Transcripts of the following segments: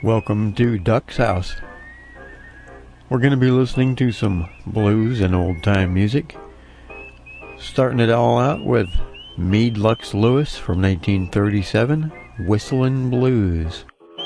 Welcome to Duck's House. We're going to be listening to some blues and old-time music. Starting it all out with Meade Lux Lewis from 1937, Whistlin' Blues.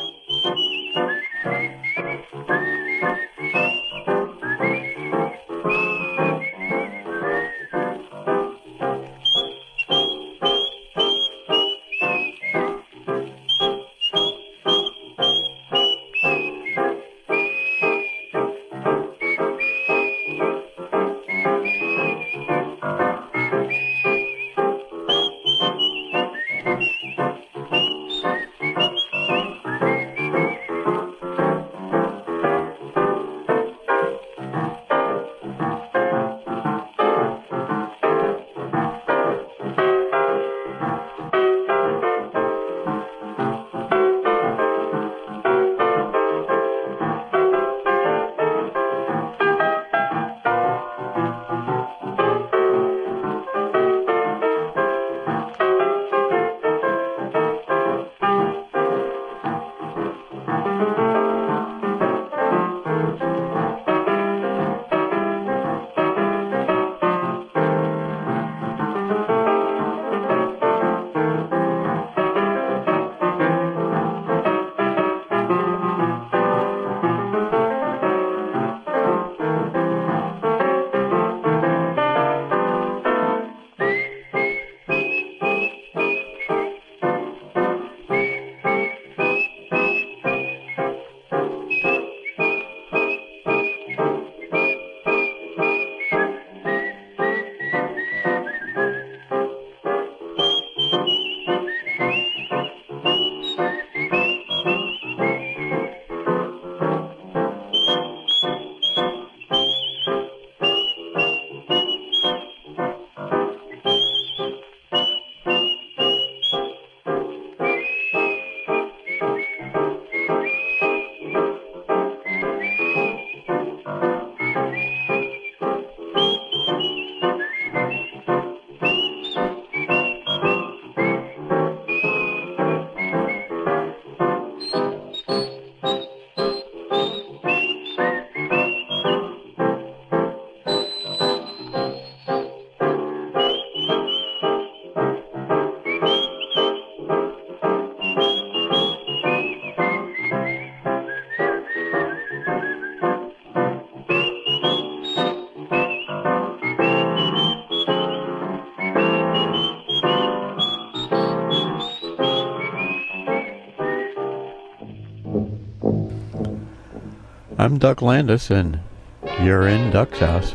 I'm Duck Landis, and you're in Duck's House.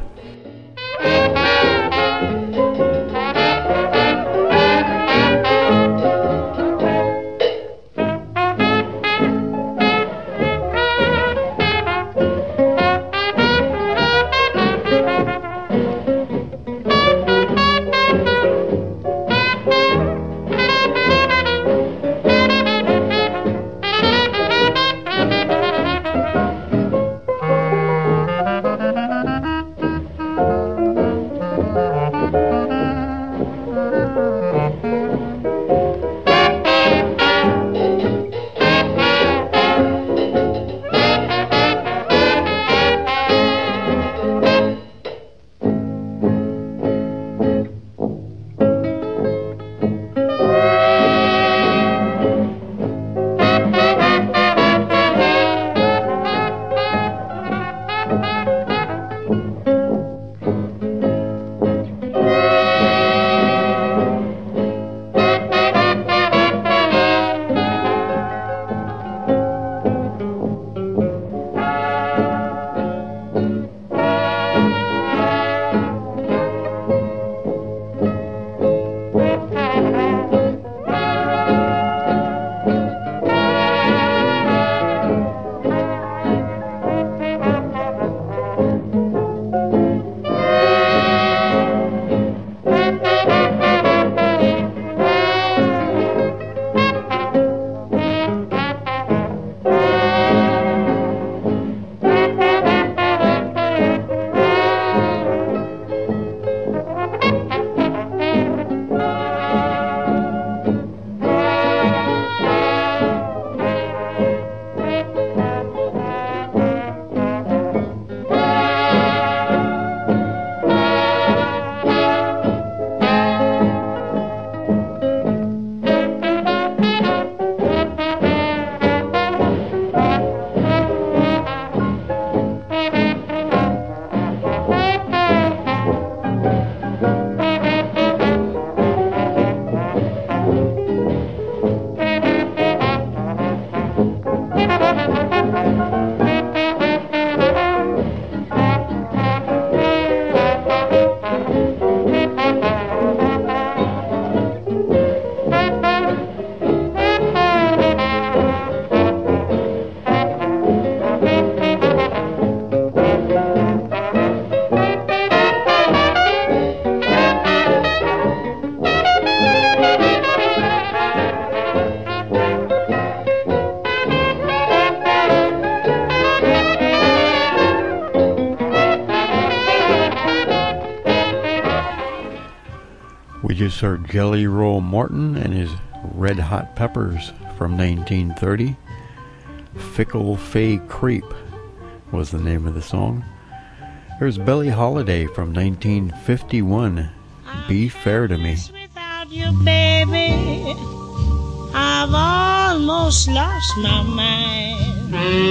We just heard Jelly Roll Morton and his Red Hot Peppers from 1930. Fickle Fay Creep was the name of the song. There's Billie Holiday from 1951. Be Fair to Me. Without you, baby, I've almost lost my mind.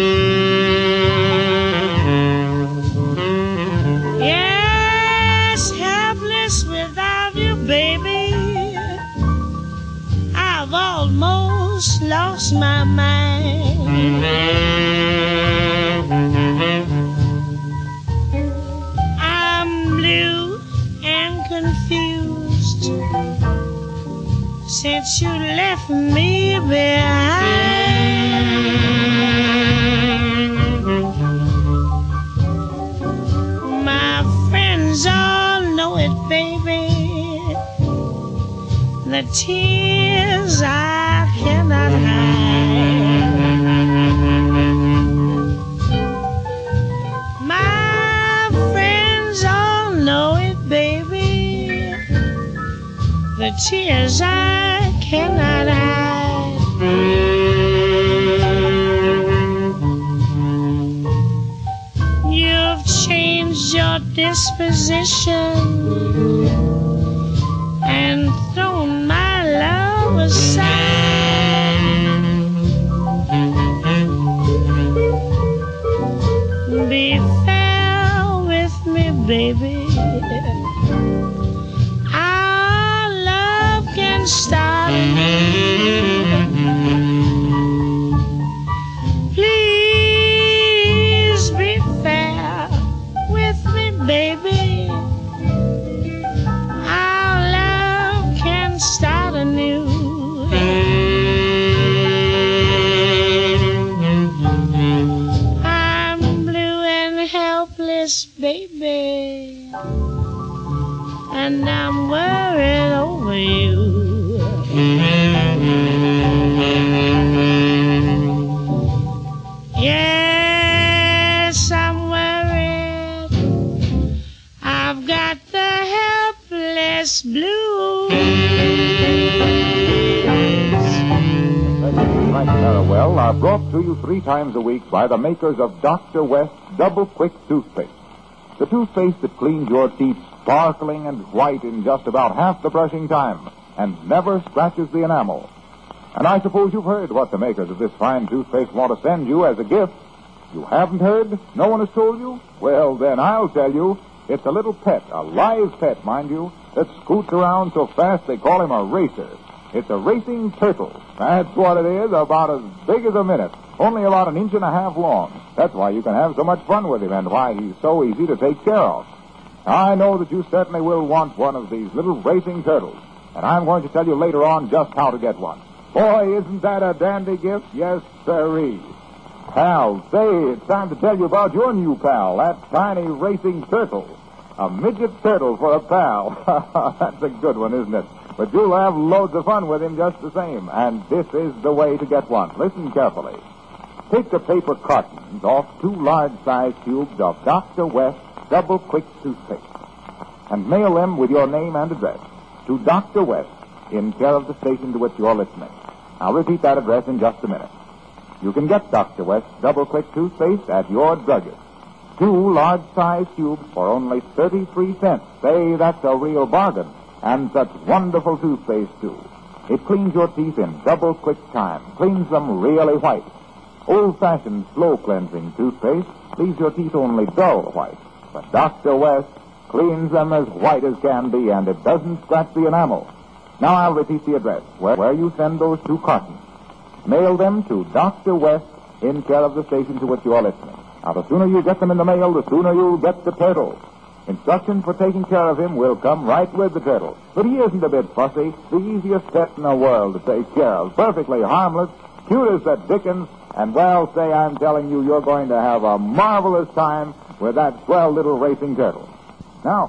Yes, helpless without you, baby, I've almost lost my mind. I'm blue and confused since you left me behind. My friends all know it, baby, the tears I cannot hide. My friends all know it, baby, the tears I cannot hide. You've changed your disposition and thrown my love aside. Be fair with me, baby. Our love can start anew. Please be fair with me, baby. Our love can start anew. I'm blue and helpless, baby, and I'm worried over you. Yes, I'm worried. I've got the helpless blues. Frank Farewell are brought to you 3 times a week by the makers of Dr. West Double Quick Toothpaste. The toothpaste that cleans your teeth sparkling and white in just about half the brushing time and never scratches the enamel. And I suppose you've heard what the makers of this fine toothpaste want to send you as a gift. You haven't heard? No one has told you? Well, then I'll tell you. It's a little pet, a live pet, mind you, that scoots around so fast they call him a racer. It's a racing turtle. That's what it is, about as big as a minute. Only about 1.5 inches long. That's why you can have so much fun with him and why he's so easy to take care of. I know that you certainly will want one of these little racing turtles. And I'm going to tell you later on just how to get one. Boy, isn't that a dandy gift? Yes, sirree. Pal, say, it's time to tell you about your new pal, that tiny racing turtle. A midget turtle for a pal. That's a good one, isn't it? But you'll have loads of fun with him just the same. And this is the way to get one. Listen carefully. Take the paper cartons off 2 large-sized tubes of Dr. West Double Quick Toothpaste and mail them with your name and address to Dr. West in care of the station to which you're listening. I'll repeat that address in just a minute. You can get Dr. West Double Quick Toothpaste at your druggist. 2 large-sized tubes for only 33 cents. Say, that's a real bargain. And such wonderful toothpaste, too. It cleans your teeth in double quick time. Cleans them really white. Old-fashioned, slow-cleansing toothpaste leaves your teeth only dull white. But Dr. West cleans them as white as can be, and it doesn't scratch the enamel. Now I'll repeat the address where you send those 2 cartons. Mail them to Dr. West in care of the station to which you are listening. Now, the sooner you get them in the mail, the sooner you'll get the turtle. Instructions for taking care of him will come right with the turtle. But he isn't a bit fussy. The easiest pet in the world to take care of. Perfectly harmless, cute as the dickens, and, well, say, I'm telling you, you're going to have a marvelous time with that swell little racing turtle. Now...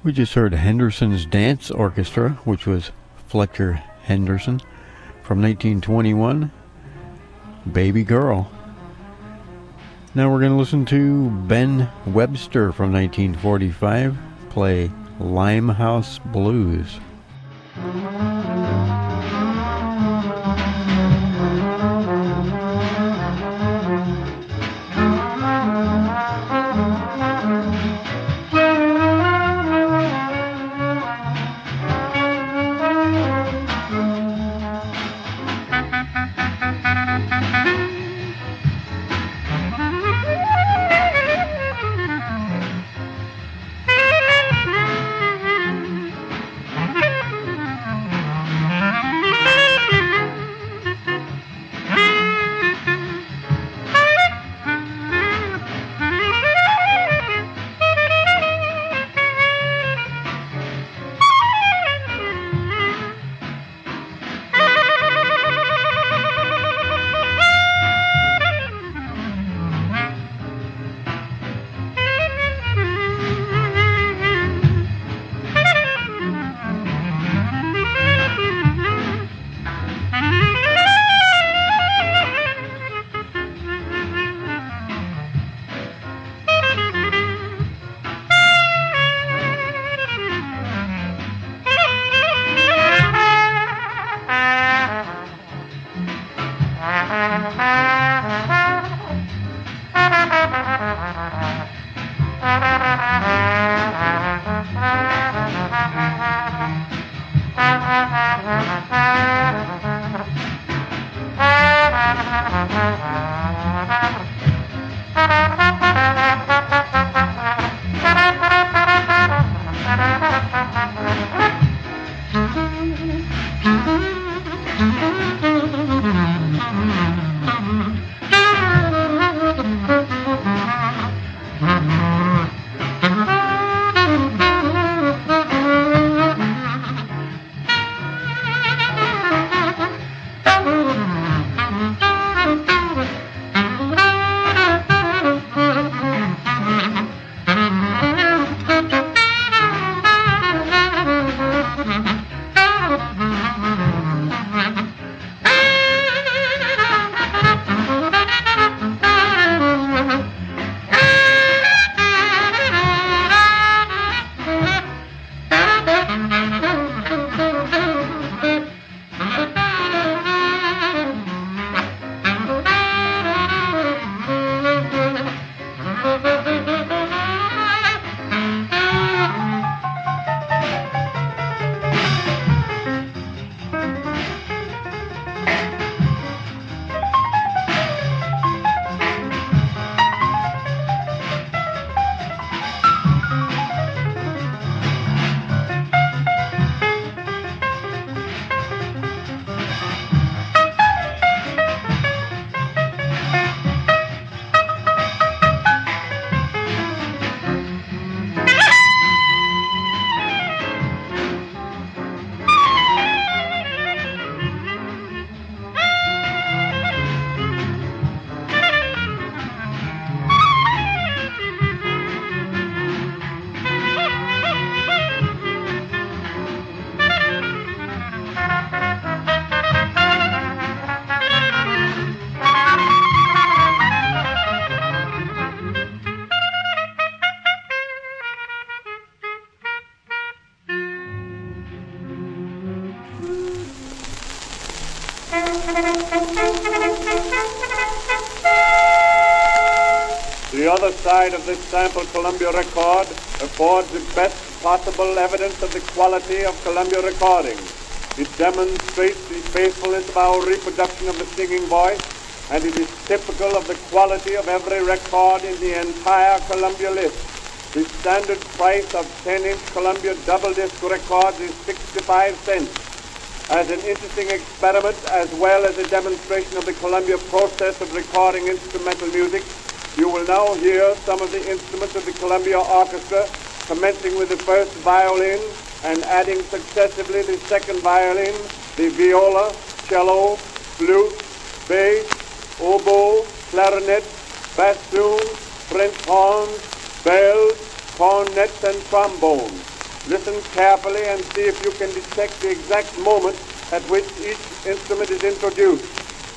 We just heard Henderson's Dance Orchestra, which was Fletcher Henderson, from 1921, Baby Girl. Now we're going to listen to Ben Webster from 1945 play Limehouse Blues. The other side of this sample Columbia record affords the best possible evidence of the quality of Columbia recording. It demonstrates the faithfulness of our reproduction of the singing voice, and it is typical of the quality of every record in the entire Columbia list. The standard price of 10-inch Columbia double-disc records is 65 cents. As an interesting experiment, as well as a demonstration of the Columbia process of recording instrumental music, you will now hear some of the instruments of the Columbia Orchestra, commencing with the first violin and adding successively the second violin, the viola, cello, flute, bass, oboe, clarinet, bassoon, French horns, bells, cornets, and trombones. Listen carefully and see if you can detect the exact moment at which each instrument is introduced.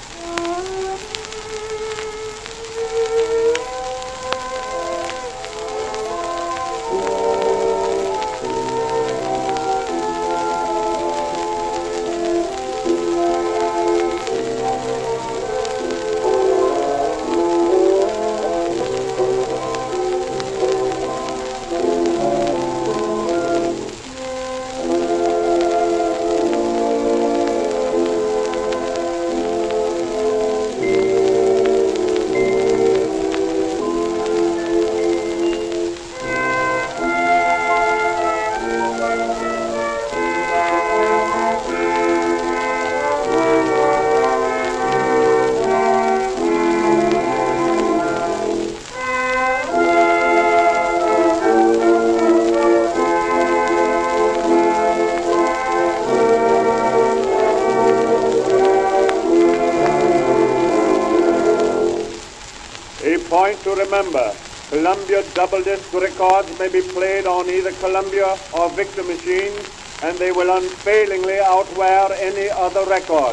Point to remember, Columbia double-disc records may be played on either Columbia or Victor machines, and they will unfailingly outwear any other record.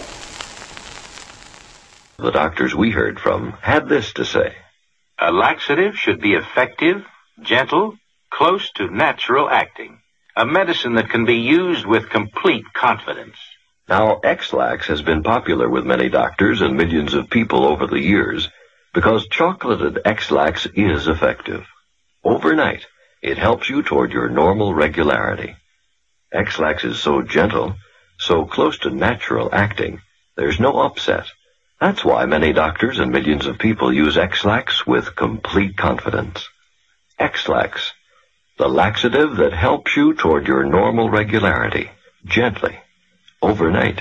The doctors we heard from had this to say. A laxative should be effective, gentle, close to natural acting. A medicine that can be used with complete confidence. Now, X-Lax has been popular with many doctors and millions of people over the years, because chocolated X-Lax is effective. Overnight, it helps you toward your normal regularity. X-Lax is so gentle, so close to natural acting, there's no upset. That's why many doctors and millions of people use X-Lax with complete confidence. X-Lax, the laxative that helps you toward your normal regularity, gently, overnight.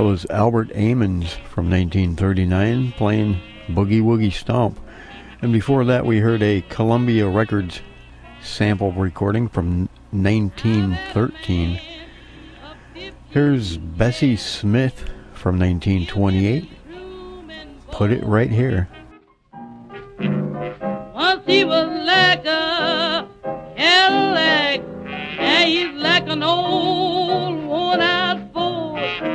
That was Albert Ammons from 1939 playing Boogie Woogie Stomp. And before that we heard a Columbia Records sample recording from 1913. Here's Bessie Smith from 1928. Put It Right Here. Once he was like a Cadillac, now he's like an old worn-out Ford.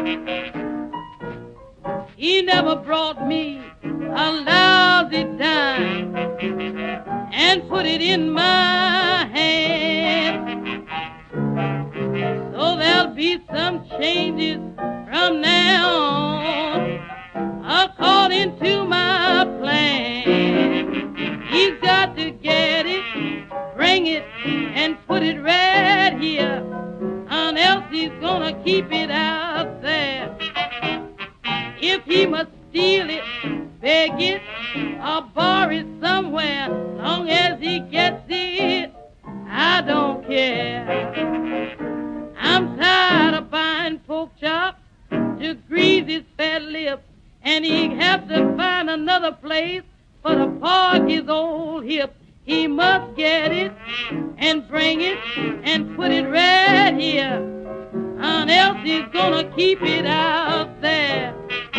He never brought me a lousy dime and put it in my hand. So there'll be some changes from now on, according to my plan. He's got to get it, bring it, and put it right here, or else he's gonna keep it out there. If he must steal it, beg it, or borrow it somewhere, long as he gets it, I don't care. I'm tired of buying pork chops to grease his fat lips, and he have to find another place for to park his old hips. He must get it and bring it and put it right here, or else he's gonna keep it out there.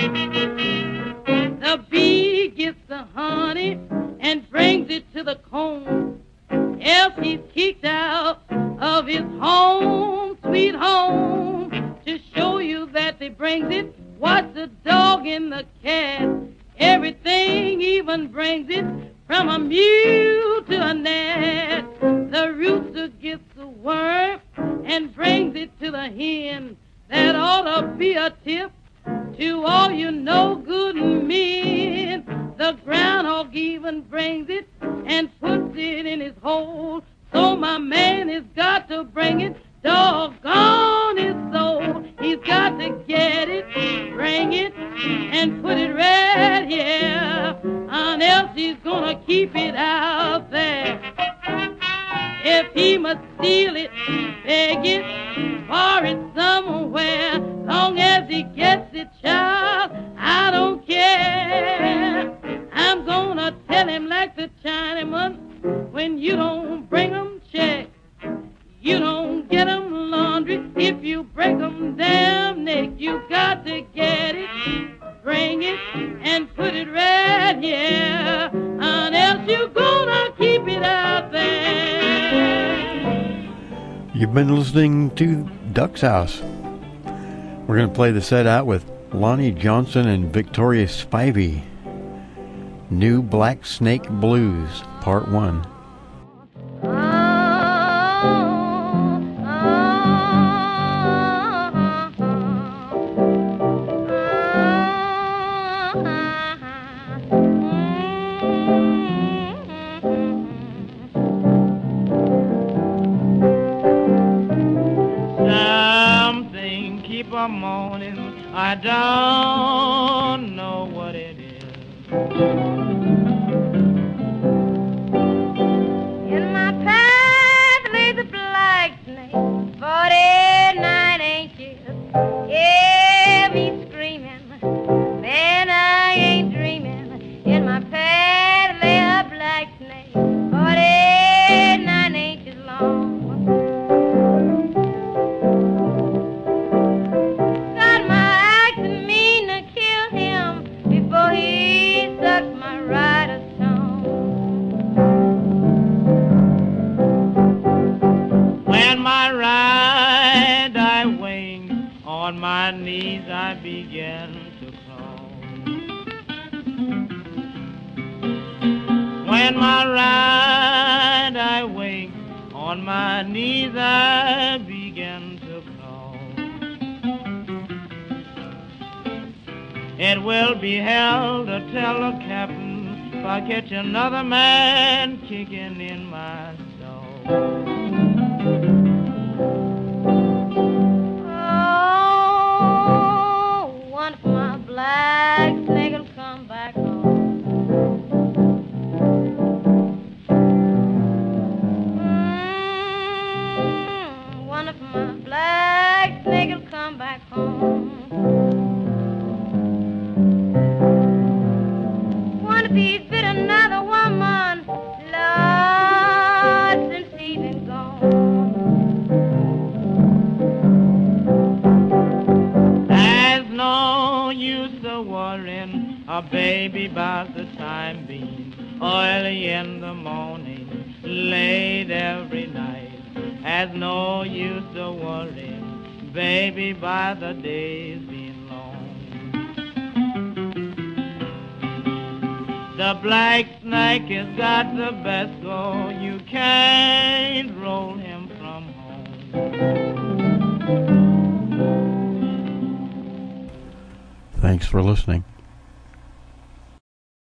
The bee gets the honey and brings it to the comb, else he's kicked out of his home, sweet home. To show you that they brings it, watch the dog and the cat. Everything even brings it, from a mule to a gnat. The rooster gets the worm and brings it to the hen. That ought to be a tip to all you no good men. The groundhog even brings it and puts it in his hole. So my man has got to bring it, doggone his soul. He's got to get it, bring it, and put it right here, or else he's gonna keep it out there. If he must steal it, beg it, borrow it somewhere, long as he gets it, child, I don't care. I'm gonna tell him like the Chinaman, when you don't bring him check, you don't get him laundry. If you break him damn neck, you got to get it, bring it, and put it right here, or else you're gonna keep it out there. You've been listening to Duck's House. We're going to play the set out with Lonnie Johnson and Victoria Spivey. New Black Snake Blues, Part 1. Something keep on moaning, I don't know what it is. In my path lays a black snake, 49 inches. Yeah, me screaming, man, I ain't dreaming. In my path lay a black snake, 49 inches long. Got my axe and mean to kill him before he sucks my rider's tongue. When my ride I wing, on my knees I begin to crawl. When my ride I wing, on my knees I begin to crawl. It will be hell to tell the captain if I catch another man kicking in my stall. Oh, one for my black snake will come back home. One of my black snake will come back home. baby by the time being, early in the morning, late every night, has no use to worry, baby by the days being long. The black snake has got the best go, you can't roll him from home. Thanks for listening.